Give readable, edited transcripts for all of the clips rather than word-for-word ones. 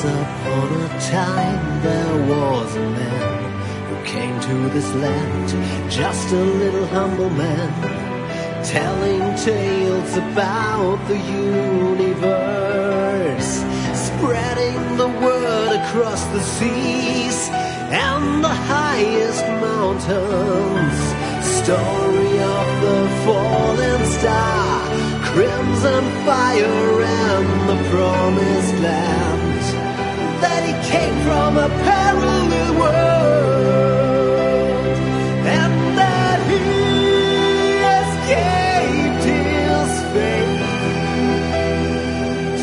Once upon a time there was a man who came to this land, just a little humble man, telling tales about the universe, spreading the word across the seas and the highest mountains. Story of the fallen star, crimson fire and the promised land, that he came from a parallel world, and that he escaped his fate.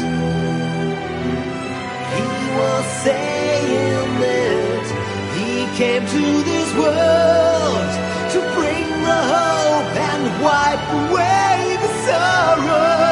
He was saying that he came to this world to bring the hope and wipe away the sorrow,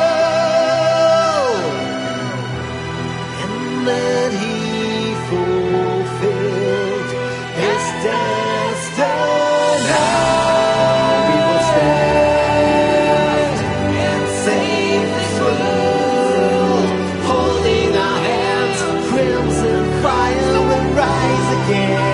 and that he fulfilled his destiny. We will stand and save this world, holding our hands. Crimson fire will rise again.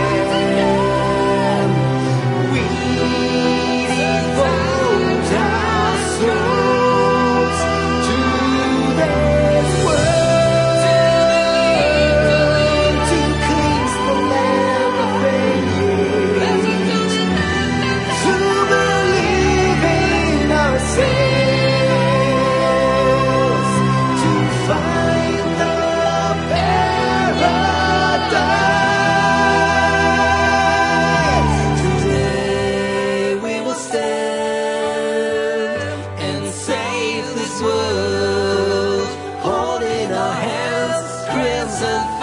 World, holding our hands, crimson